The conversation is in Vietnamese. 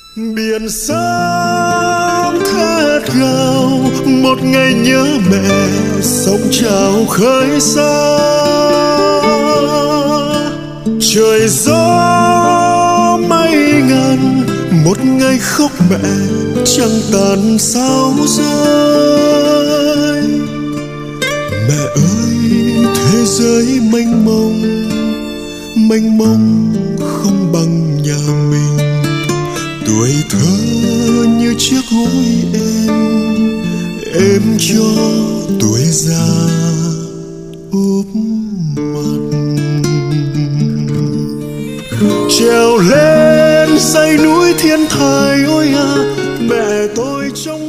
Biển sóng khát gào, một ngày nhớ mẹ sóng trào khơi xa. Trời gió mây ngàn, một ngày khóc mẹ trăng tàn sao rơi. Mẹ ơi thế giới mênh mông không bằng nhà mình. Tuổi thơ như chiếc gối êm cho tuổi già úp mặt. Trèo lên dãy núi thiên thai ôi à, mẹ tôi trong